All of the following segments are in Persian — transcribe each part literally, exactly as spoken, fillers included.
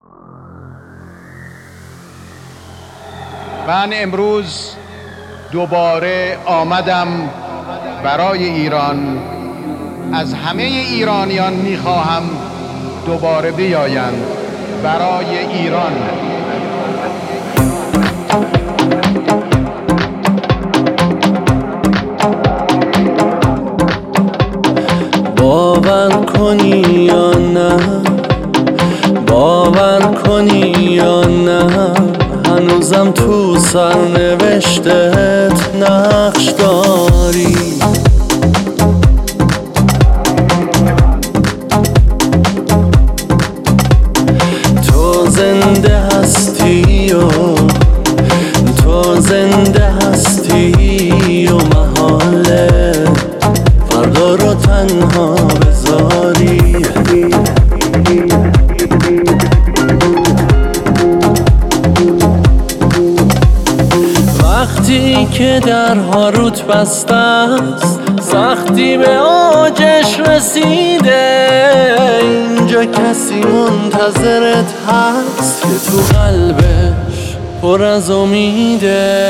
من امروز دوباره آمدم برای ایران. از همه ایرانیان میخواهم دوباره بیایند برای ایران. باور کنی یا نه، باور کنی یا نه، هنوزم تو سرنوشتت نقش داری. تو زنده هستی و تو زنده هستی و محاله فردا رو تنها بذاری. وقتی که درها روت بسته است، سختی به اوجش رسیده، اینجا کسی منتظرت هست که تو قلبش پر از امیده.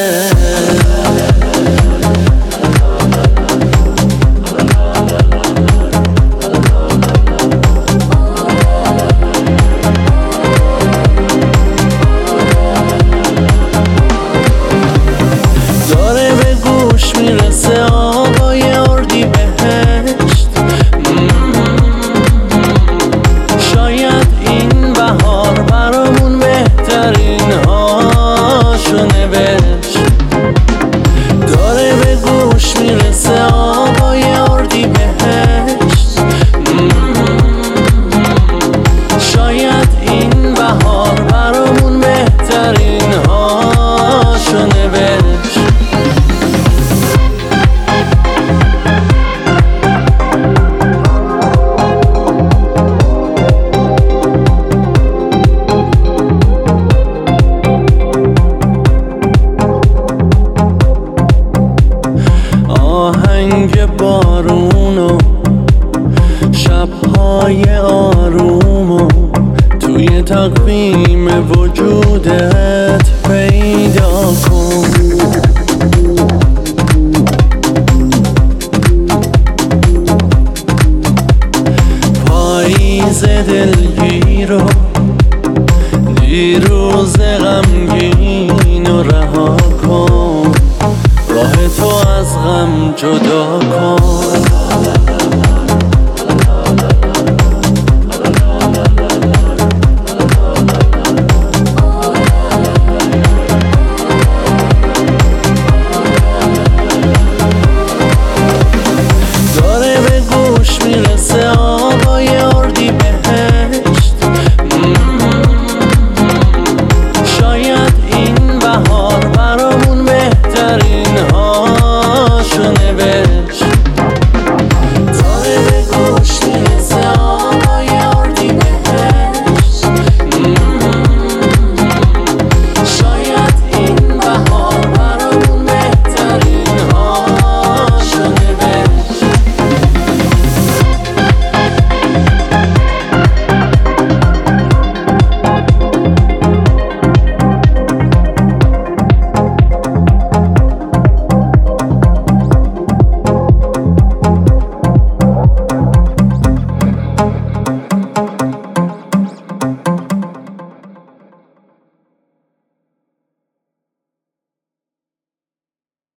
میرسه آقای اردی بهشت، شاید این بهار برامون بهترین هاشو نوشت. داره به گوش میرسه آقای اردی بهشت، شاید این بهار برامون بهترین هاشو نوشت. آهنگ بارون و شب‌های آروم و توی تقویم وجودت پیدا کن. پاییز دلگیر و دیروز غمگین و رها کن، راه تو از غم جدا کن.